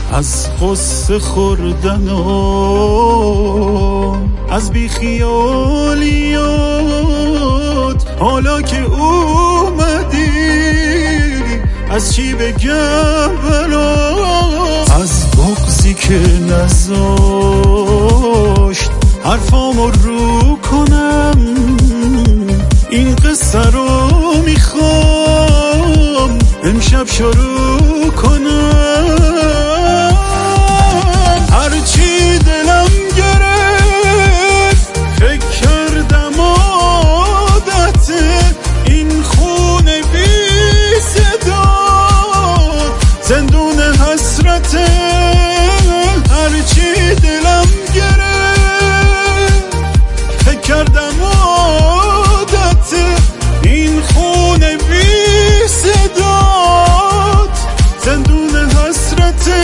از غصه خوردن و از بیخیالیات. حالا که اومدی از چی بگم برات؟ از بغضی که نذاشت حرفامو رو کنم، این قصه رو میخوام امشب شروع کنم. هرچی دلم گرفت فکر کردم عادت این خونه بی صدا، زندون حسرته. هرچی دلم گرفت فکر کردم عادت این خونه بی صدا، زندون حسرته.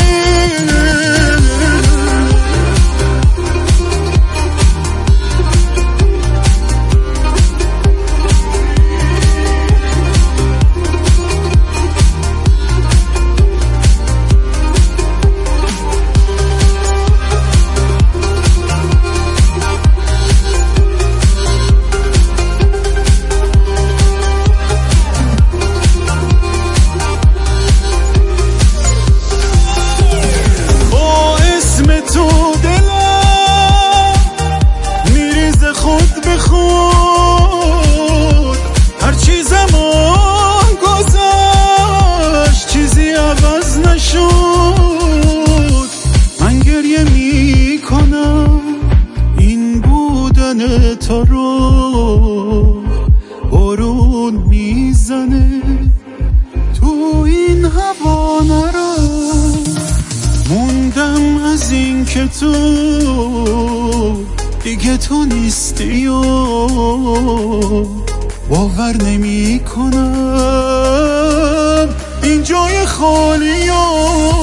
تو رو بارون میزنه تو این هوا، نرو موندم از این که تو دیگه تو نیستی و باور نمی کنم این جای خالی و